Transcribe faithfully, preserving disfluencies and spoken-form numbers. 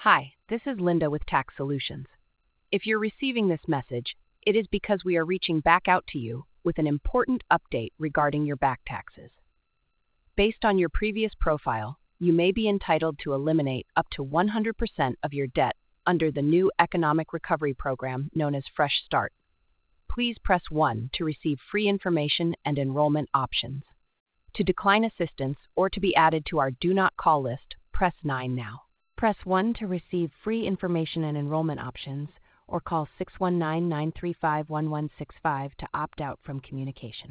Hi, this is Linda with Tax Solutions. If you're receiving this message, it is because we are reaching back out to you with an important update regarding your back taxes. Based on your previous profile, you may be entitled to eliminate up to one hundred percent of your debt under the new economic recovery program known as Fresh Start. Please press one to receive free information and enrollment options. To decline assistance or to be added to our Do Not Call list, press nine now. Press one to receive free information and enrollment options, or call six one nine, nine three five, one one six five to opt out from communication.